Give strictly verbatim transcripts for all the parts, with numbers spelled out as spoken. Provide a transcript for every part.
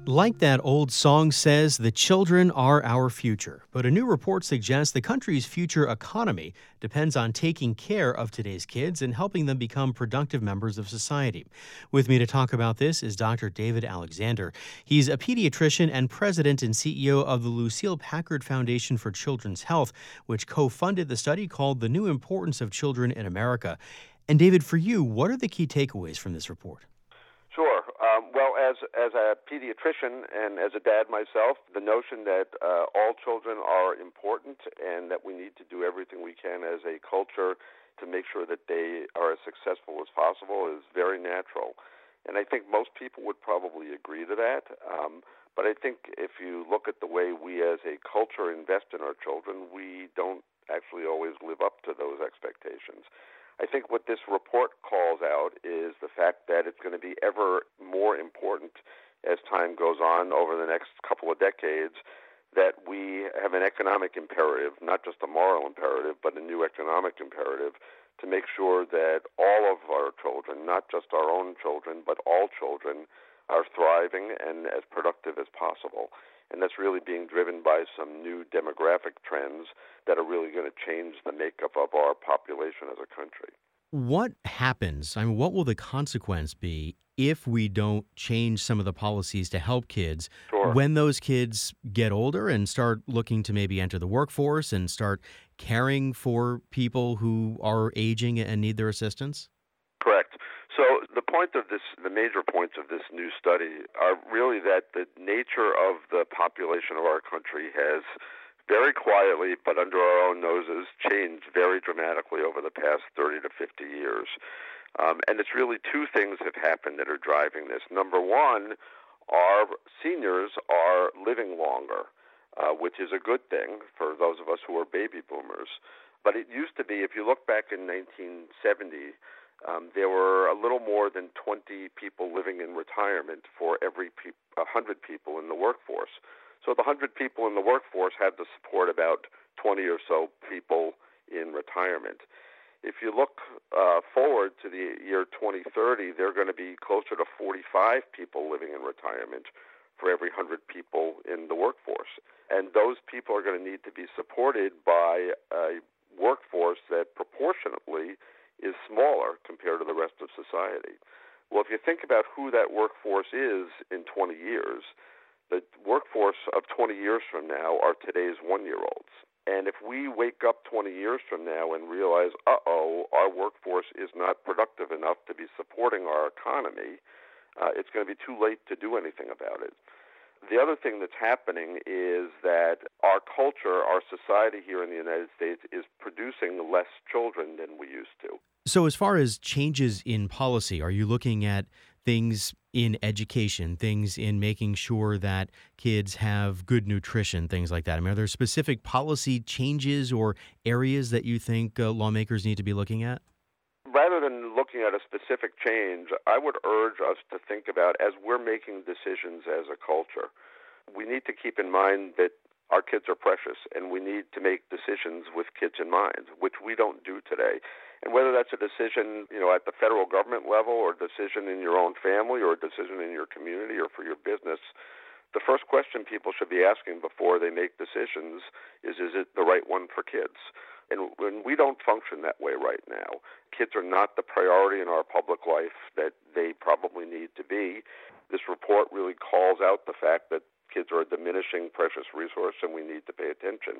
Like that old song says, the children are our future. But a new report suggests the country's future economy depends on taking care of today's kids and helping them become productive members of society. With me to talk about this is Doctor David Alexander. He's a pediatrician and president and C E O of the Lucile Packard Foundation for Children's Health, which co-funded the study called The New Importance of Children in America. And David, for you, what are the key takeaways from this report? Sure. Um, well, as as a pediatrician and as a dad myself, the notion that uh, all children are important and that we need to do everything we can as a culture to make sure that they are as successful as possible is very natural. And I think most people would probably agree to that. Um, but I think if you look at the way we as a culture invest in our children, we don't actually always live up to those expectations. I think what this report calls out is the fact that it's going to be ever more important as time goes on over the next couple of decades that we have an economic imperative, not just a moral imperative, but a new economic imperative to make sure that all of our children, not just our own children, but all children, are thriving and as productive as possible. And that's really being driven by some new demographic trends that are really going to change the makeup of our population as a country. What happens? I mean, what will the consequence be if we don't change some of the policies to help kids Sure. when those kids get older and start looking to maybe enter the workforce and start caring for people who are aging and need their assistance? Correct. So the point of this, the major points of this new study are really that the nature of the population of our country has very quietly, but under our own noses, changed very dramatically over the past thirty to fifty years. Um, and it's really two things have happened that are driving this. Number one, our seniors are living longer, uh, which is a good thing for those of us who are baby boomers. But it used to be, if you look back in nineteen seventy, Um, there were a little more than twenty people living in retirement for every pe- one hundred people in the workforce. So the one hundred people in the workforce had to support about twenty or so people in retirement. If you look uh, forward to the year twenty thirty, there are going to be closer to forty-five people living in retirement for every one hundred people in the workforce. And those people are going to need to be supported by a workforce that proportionately is smaller compared to the rest of society. Well, if you think about who that workforce is in twenty years, the workforce of twenty years from now are today's one-year-olds. And if we wake up twenty years from now and realize, uh-oh, our workforce is not productive enough to be supporting our economy, uh, it's going to be too late to do anything about it. The other thing that's happening is that our culture, our society here in the United States is producing less children than we used to. So as far as changes in policy, are you looking at things in education, things in making sure that kids have good nutrition, things like that? I mean, are there specific policy changes or areas that you think uh, lawmakers need to be looking at? Rather than looking at a specific change, I would urge us to think about, as we're making decisions as a culture, we need to keep in mind that our kids are precious and we need to make decisions with kids in mind, which we don't do today. And whether that's a decision, you know, at the federal government level or a decision in your own family or a decision in your community or for your business, the first question people should be asking before they make decisions is, is it the right one for kids? And when we don't function that way right now, kids are not the priority in our public life that they probably need to be. This report really calls out the fact that kids are a diminishing precious resource and we need to pay attention.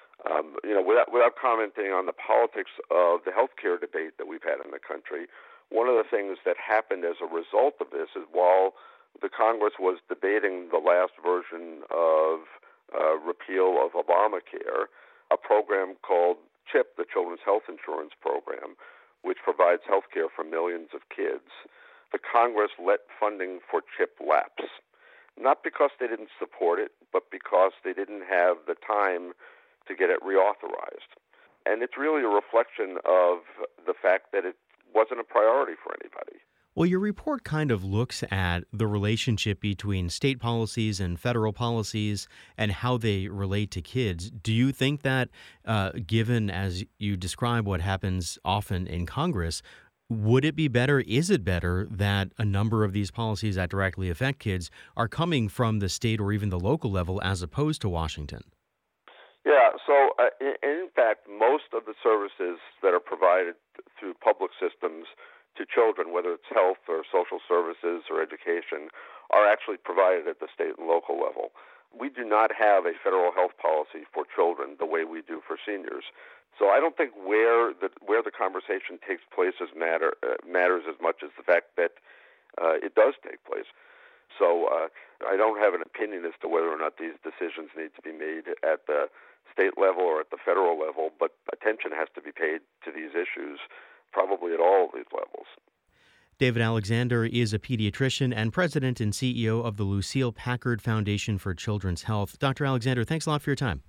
Um, you know, without, without commenting on the politics of the healthcare debate that we've had in the country, one of the things that happened as a result of this is while the Congress was debating the last version of uh, repeal of Obamacare, a program called CHIP, the Children's Health Insurance Program, which provides health care for millions of kids, the Congress let funding for CHIP lapse. Not because they didn't support it, but because they didn't have the time to get it reauthorized. And it's really a reflection of the fact that it wasn't a priority for anybody. Well, your report kind of looks at the relationship between state policies and federal policies and how they relate to kids. Do you think that, uh, given, as you describe, what happens often in Congress, Would it be better, is it better, that a number of these policies that directly affect kids are coming from the state or even the local level as opposed to Washington? Yeah, so uh, in, in fact, most of the services that are provided through public systems to children, whether it's health or social services or education, are actually provided at the state and local level. We do not have a federal health policy for children the way we do for seniors. So I don't think where the where the conversation takes place is matter uh, matters as much as the fact that uh, it does take place. So uh, I don't have an opinion as to whether or not these decisions need to be made at the state level or at the federal level, but attention has to be paid to these issues probably at all of these levels. David Alexander is a pediatrician and president and C E O of the Lucile Packard Foundation for Children's Health. Doctor Alexander, thanks a lot for your time.